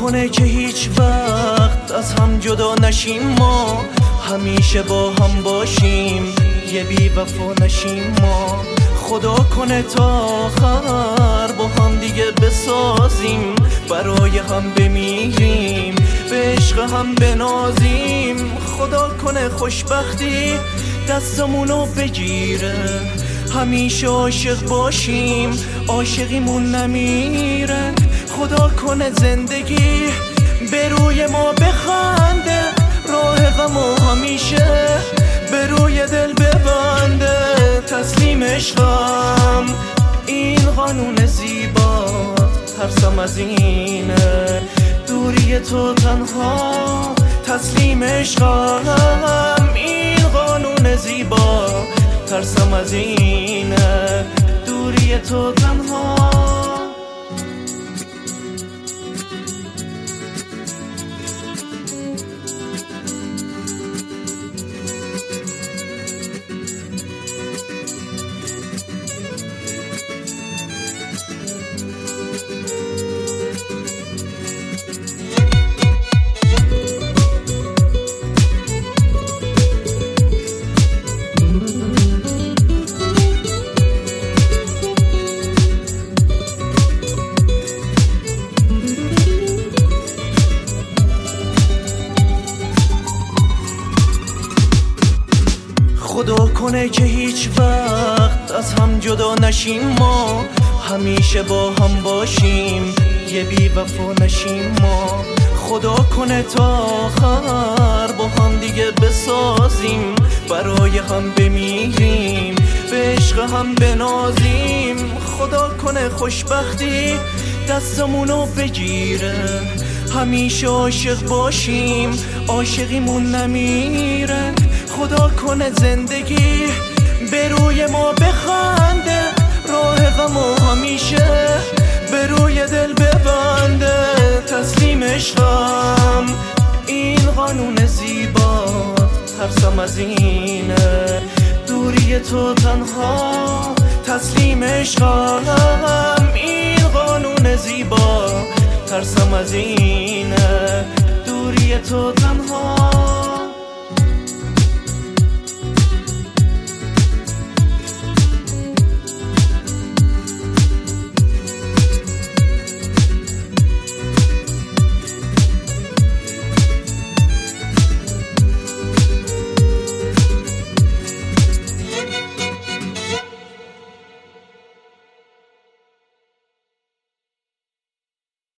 کنه که هیچ وقت از هم جدا نشیم، ما همیشه با هم باشیم، یه بی وفا نشیم. ما خدا کنه تا آخر با هم دیگه بسازیم، برای هم بمیریم، به عشق هم بنازیم. خدا کنه خوشبختی دستمونو بگیره، همیشه عاشق باشیم، عاشقیمون نمیره. خدا کنه زندگی به روی ما بخنده، راه غمو همیشه به روی دل ببنده. تسلیم عشقم این قانون زیبا، ترسم از اینه دوری تو تنها. تسلیم عشقم این قانون زیبا، ترسم از اینه دوری تو تنها. خدا کنه که هیچ وقت از هم جدا نشیم، ما همیشه با هم باشیم، یه بی وفا نشیم. ما خدا کنه تا آخر با هم دیگه بسازیم، برای هم بمیریم، به عشق هم بنازیم. خدا کنه خوشبختی دستمونو بگیره، همیشه عاشق باشیم، عاشقیمون نمیره. خدا کنه زندگی به روی ما بخنده، راه غمو همیشه به روی دل ببنده. تسلیم عشقم این قانون زیبا، ترسم از اینه دوری تو تنها. تسلیم عشقم این قانون زیبا، ترسم از اینه دوری تو تنها.